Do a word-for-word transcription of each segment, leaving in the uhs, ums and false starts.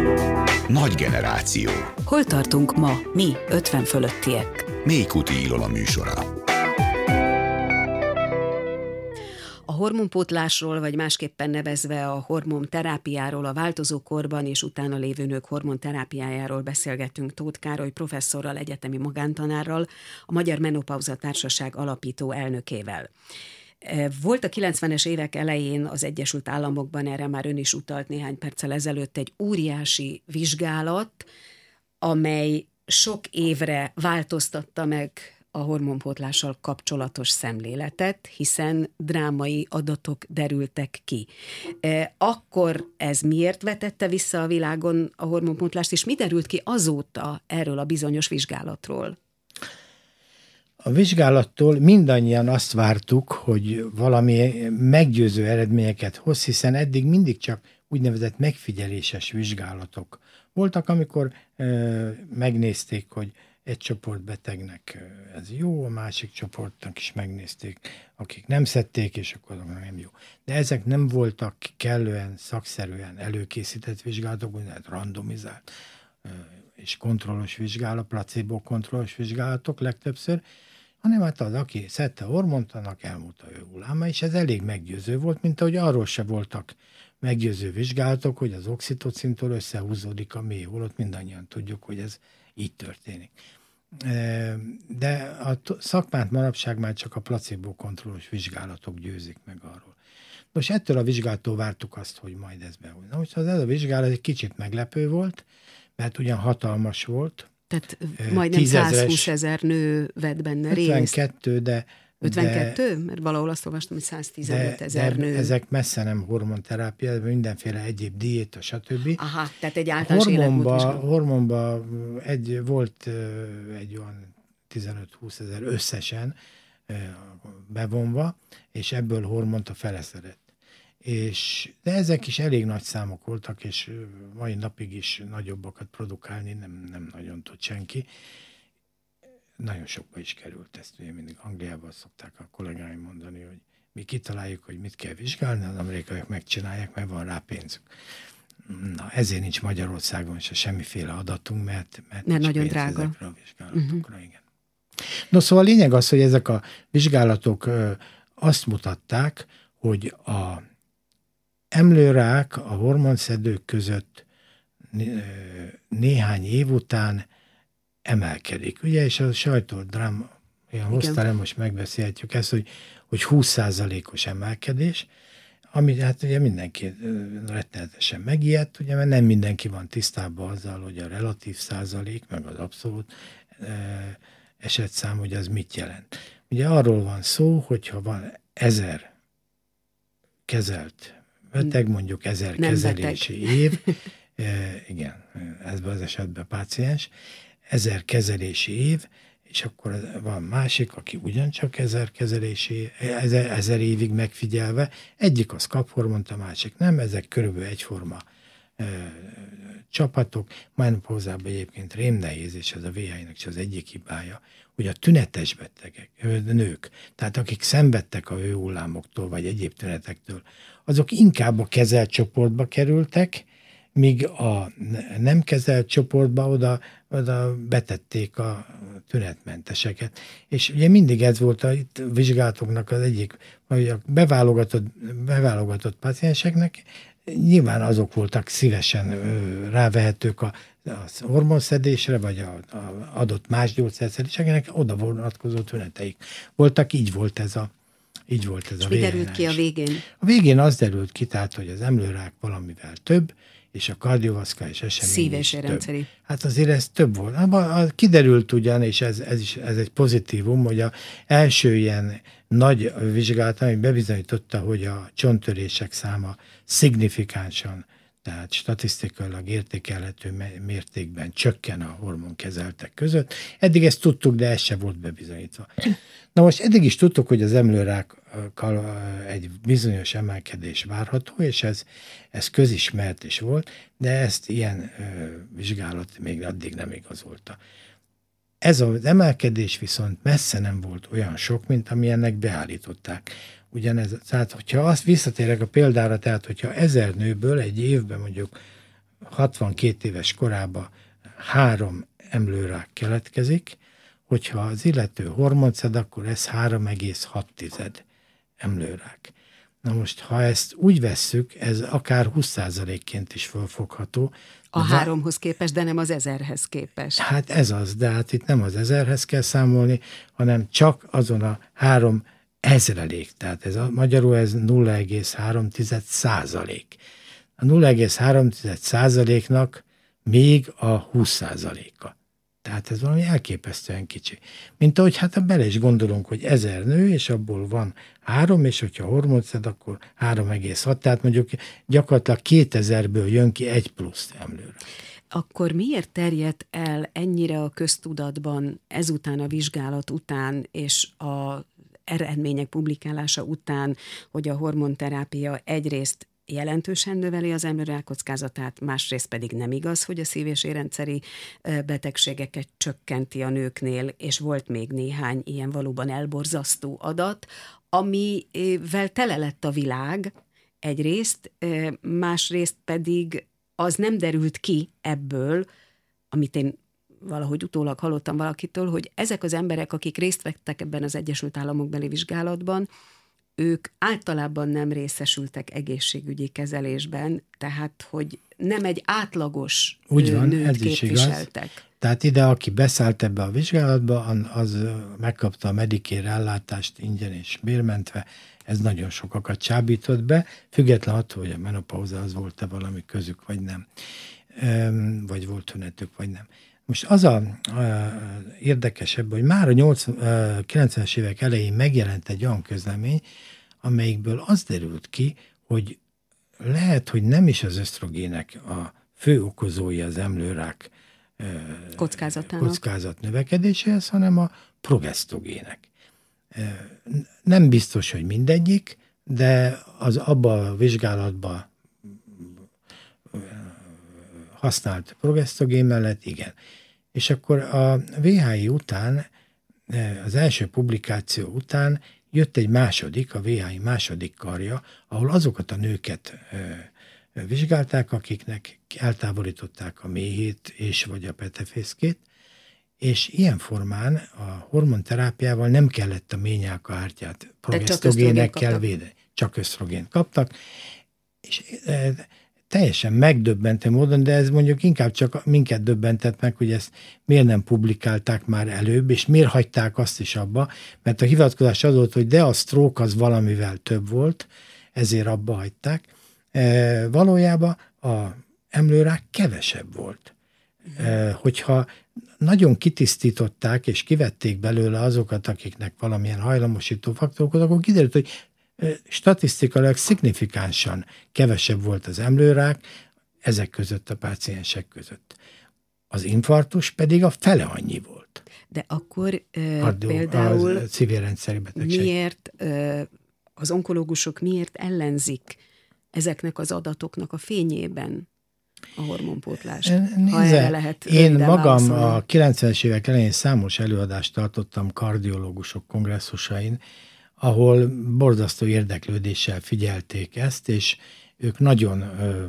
Nagy generáció. Hol tartunk ma, mi, ötven fölöttiek? Mélykuti Ilona műsora. A hormonpótlásról, vagy másképpen nevezve a hormonterápiáról, a változó korban és utána lévő nők hormonterápiájáról beszélgettünk Tóth Károly professzorral, egyetemi magántanárral, a Magyar Menopauza Társaság alapító elnökével. Volt a kilencvenes évek elején az Egyesült Államokban, erre már ön is utalt néhány perccel ezelőtt, egy óriási vizsgálat, amely sok évre változtatta meg a hormonpótlással kapcsolatos szemléletet, hiszen drámai adatok derültek ki. Akkor ez miért vetette vissza a világon a hormonpótlást, és mi derült ki azóta erről a bizonyos vizsgálatról? A vizsgálattól mindannyian azt vártuk, hogy valami meggyőző eredményeket hoz, hiszen eddig mindig csak úgynevezett megfigyeléses vizsgálatok voltak, amikor e, megnézték, hogy egy csoport betegnek ez jó, a másik csoportnak is megnézték, akik nem szedték, és akkor nem jó. De ezek nem voltak kellően szakszerűen előkészített vizsgálatok, úgynevezett randomizált e, és kontrollos vizsgálat, placebo kontrollos vizsgálatok legtöbbször, hanem hát az, aki szedte a hormont, annak elmúlt a hulláma, és ez elég meggyőző volt, mint ahogy arról se voltak meggyőző vizsgálatok, hogy az oxitocintól összehúzódik a mélyholott, mindannyian tudjuk, hogy ez így történik. De a szakmát manapság már csak a placebo kontrollos vizsgálatok győzik meg arról. Most ettől a vizsgálattól vártuk azt, hogy majd ez behozni. Na most ez a vizsgálat egy kicsit meglepő volt, mert ugyan hatalmas volt. Tehát majdnem százhúsz ezer nő vett benne részt. ötvenkettő, de... ötvenkettő? Mert valahol azt olvastam, hogy száztizenöt ezer nő. Ezek messze nem hormonterápia, mindenféle egyéb diéta, stb. Aha, tehát egy általános életmódvizsgálat. Hormonba egy, volt egy olyan tizenöt-húsz ezer összesen bevonva, és ebből hormont a fele szedett. És, de ezek is elég nagy számok voltak, és mai napig is nagyobbakat produkálni nem, nem nagyon tud senki. Nagyon sokba is került ezt, ugye mindig Angliában szokták a kollégáim mondani, hogy mi kitaláljuk, hogy mit kell vizsgálni, az amerikaiak megcsinálják, mert van rá pénzük. Na, ezért nincs Magyarországon se semmiféle adatunk, mert, mert, mert nagyon drága ezekre a vizsgálatokra. Uh-huh. Igen. No, szóval a lényeg az, hogy ezek a vizsgálatok ö, azt mutatták, hogy a emlőrák a hormonszedők között néhány év után emelkedik. Ugye, és a sajtódráma, olyan hoztál, most megbeszélhetjük ezt, hogy, hogy húsz százalékos emelkedés, ami hát ugye mindenki rettenetesen megijedt, ugye, mert nem mindenki van tisztában azzal, hogy a relatív százalék, meg az abszolút e, esetszám, hogy az mit jelent. Ugye arról van szó, hogyha van ezer kezelt beteg, mondjuk ezer nem kezelési beteg. év, e, igen, ezben az esetben páciens, ezer kezelési év, és akkor van másik, aki ugyancsak ezer kezelési, ezer, ezer évig megfigyelve, egyik az kap hormont, a másik nem, ezek körülbelül egyforma e, csapatok. Menopauzában egyébként rémnehéz, és ez a vé há-nek is az egyik hibája, hogy a tünetes betegek, nők, tehát akik szenvedtek a hőhullámoktól, vagy egyéb tünetektől, azok inkább a kezelt csoportba kerültek, míg a nem kezelt csoportba oda, oda betették a tünetmenteseket. És ugye mindig ez volt a itt vizsgálatoknak az egyik, hogy a beválogatott, beválogatott pácienseknek nyilván azok voltak szívesen ö, rávehetők a, a hormonszedésre, vagy a, a adott más gyógyszerszedéseknek oda vonatkozó tüneteik voltak, így volt ez a így volt ez és a mi derült ki a végén? A végén az derült ki, tehát, hogy az emlőrák valamivel több, és a kardiovaszkuláris esemény is több. Hát azért ez több volt. Kiderült ugyan, és ez, ez, is, ez egy pozitívum, hogy az első ilyen nagy vizsgálat, ami bebizonyította, hogy a csonttörések száma szignifikánsan, tehát statisztikailag értékelhető mértékben csökken a hormonkezeltek között. Eddig ezt tudtuk, de ez se volt bebizonyítva. Na most eddig is tudtuk, hogy az emlőrákkal egy bizonyos emelkedés várható, és ez, ez közismert is volt, de ezt ilyen ö, vizsgálat még addig nem igazolta. Ez az emelkedés viszont messze nem volt olyan sok, mint amilyennek beállították. Ugyanez, tehát hogyha azt visszatérek a példára, tehát hogyha ezer nőből egy évben mondjuk hatvankét éves korában három emlőrák keletkezik, hogyha az illető hormont szed, akkor ez három egész hat emlőrák. Na most, ha ezt úgy vesszük, ez akár húsz százalékként is fölfogható. A háromhoz képest, de nem az ezerhez képest. Hát ez az, de hát itt nem az ezerhez kell számolni, hanem csak azon a három ezrelék. Tehát ez a, magyarul ez nulla egész három százalék. A nulla egész három százaléknak még a húsz százaléka. Tehát ez valami elképesztően kicsi. Mint ahogy hát bele is gondolunk, hogy ezer nő, és abból van három, és hogyha hormont szed, akkor három egész hat, tehát mondjuk gyakorlatilag kétezerből jön ki egy plusz emlőre. Akkor miért terjedt el ennyire a köztudatban ezután a vizsgálat után, és a eredmények publikálása után, hogy a hormonterápia egyrészt jelentősen növeli az emlőrák kockázatát, másrészt pedig nem igaz, hogy a szív- és érrendszeri betegségeket csökkenti a nőknél, és volt még néhány ilyen valóban elborzasztó adat, amivel tele lett a világ egyrészt, másrészt pedig az nem derült ki ebből, amit én valahogy utólag hallottam valakitől, hogy ezek az emberek, akik részt vettek ebben az Egyesült Államokbeli vizsgálatban, ők általában nem részesültek egészségügyi kezelésben, tehát hogy nem egy átlagos Úgy van, nőt ez is képviseltek. Igaz. Tehát ide, aki beszállt ebbe a vizsgálatba, az megkapta a Medicare ellátást ingyen és bérmentve, ez nagyon sokakat csábított be, független attól, hogy a menopauza az volt-e valami közük, vagy nem, vagy volt tünetük, vagy nem. Most az a, a érdekesebb, hogy már a nyolcvanas, kilencvenes évek elején megjelent egy olyan közlemény, amelyikből az derült ki, hogy lehet, hogy nem is az ösztrogének a fő okozói az emlőrák kockázat növekedéséhez, hanem a progesztogének. Nem biztos, hogy mindegyik, de az abba a vizsgálatban használt progesztogén mellett igen. És akkor a vé há i után, az első publikáció után jött egy második, a vé há i második karja, ahol azokat a nőket vizsgálták, akiknek eltávolították a méhét és vagy a petefészkét, és ilyen formán a hormonterápiával nem kellett a méhnyálkahártyát progesztogénekkel védeni. Csak ösztrogént kaptak, és teljesen megdöbbentő módon, de ez mondjuk inkább csak minket döbbentett meg, hogy ezt miért nem publikálták már előbb, és miért hagyták azt is abba, mert a hivatkozás az volt, hogy de a stroke az valamivel több volt, ezért abba hagyták. E, valójában a emlőrák kevesebb volt. E, hogyha nagyon kitisztították, és kivették belőle azokat, akiknek valamilyen hajlamosító faktorokat, akkor kiderült, hogy statisztikailag szignifikánsan kevesebb volt az emlőrák ezek között a páciensek között. Az infarktus pedig a fele annyi volt. De akkor Kardio, például a szívérendszeri betegség. Miért az onkológusok miért ellenzik ezeknek az adatoknak a fényében a hormonpótlást? Nézze, ha erre lehet én magam válaszolni. A kilencvenes évek elején számos előadást tartottam kardiológusok kongresszusain, ahol borzasztó érdeklődéssel figyelték ezt, és ők nagyon ö,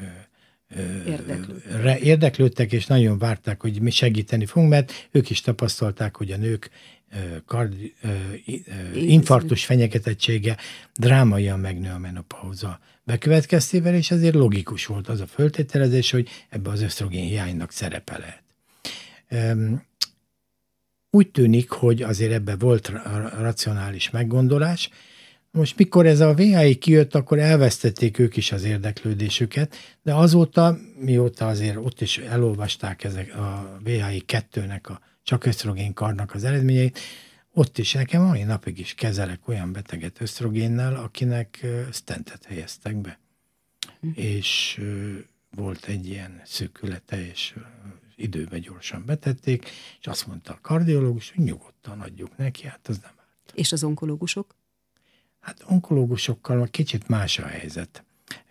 ö, érdeklődtek. érdeklődtek, és nagyon várták, hogy mi segíteni fogunk, mert ők is tapasztalták, hogy a nők kardi, ö, ö, infarktus fenyegetettsége drámaian megnő a menopauza bekövetkeztével, és ezért logikus volt az a föltételezés, hogy ebbe az ösztrogén hiánynak szerepe lehet. Ö, Úgy tűnik, hogy azért ebben volt racionális meggondolás. Most mikor ez a vé há i kijött, akkor elvesztették ők is az érdeklődésüket, de azóta, mióta azért ott is elolvasták ezek a vé há i kettőnek, a csak ösztrogén karnak az eredményeit, ott is nekem mai napig is kezelek olyan beteget ösztrogénnel, akinek stentet helyeztek be. Hm. És volt egy ilyen szűkülete, és időben gyorsan betették, és azt mondta a kardiológus, hogy nyugodtan adjuk neki, hát az nem árt. És az onkológusok? Hát onkológusokkal kicsit más a helyzet.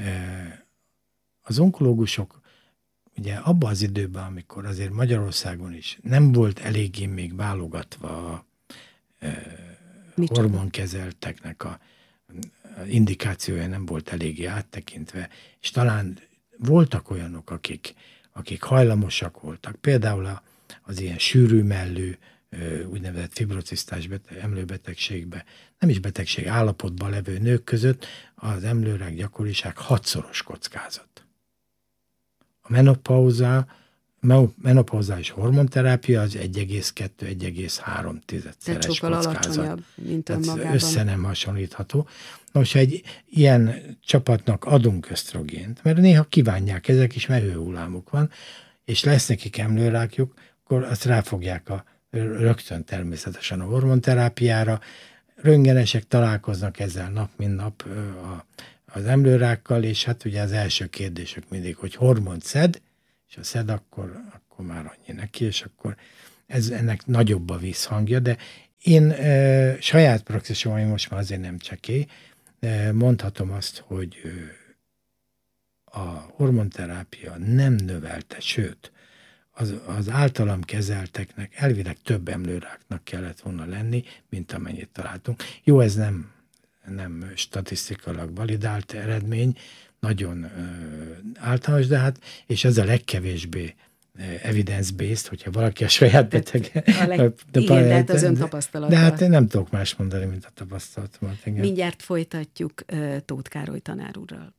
Az onkológusok ugye abban az időben, amikor azért Magyarországon is nem volt eléggé még válogatva a hormonkezelteknek a indikációja, nem volt eléggé áttekintve, és talán voltak olyanok, akik, akik hajlamosak voltak. Például a, az ilyen sűrű mellű, úgynevezett fibrocisztás beteg, emlőbetegségbe, nem is betegség, állapotban levő nők között az emlőrák gyakoriság hatszoros kockázat. A menopauza, menopauzális hormonterápia az egy egész kettő - egy egész három szeres sokkal alacsonyabb, mint önmagában. Össze nem hasonlítható. Most, ha egy ilyen csapatnak adunk ösztrogént, mert néha kívánják ezek is, mert hőhullámuk van, és lesz nekik emlőrákjuk, akkor azt ráfogják a, rögtön természetesen a hormonterápiára. Röntgenesek találkoznak ezzel nap, mint nap a, az emlőrákkal, és hát ugye az első kérdésük mindig, hogy hormont szed, és ha szed, akkor, akkor már annyi neki, és akkor ez, ennek nagyobb a visszhangja, de én e, saját praxisom, ami most már azért nem csekély, e, mondhatom azt, hogy e, a hormonterápia nem növelte, sőt, az, az általam kezelteknek elvileg több emlőráknak kellett volna lenni, mint amennyit találtunk. Jó, ez nem, nem statisztikailag validált eredmény, nagyon ö, általános, de hát, és ez a legkevésbé evidence-based, hogyha valaki a saját betege. A leg... de, igen, de hát az ön tapasztalata. De hát én nem tudok más mondani, mint a tapasztalatomat. Mindjárt folytatjuk Tóth Károly tanár úrral.